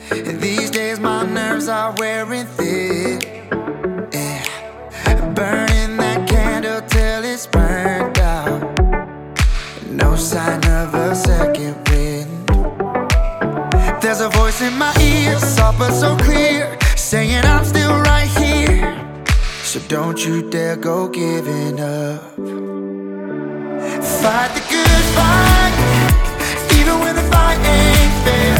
And these days my nerves are wearing thin. Yeah. Burning that candle till it's burned out. No sign of a second wind. There's a voice in my ear, soft but so clear, saying I'm still right here. So don't you dare go giving up. Fight the good fight, even when the fight ain't fair.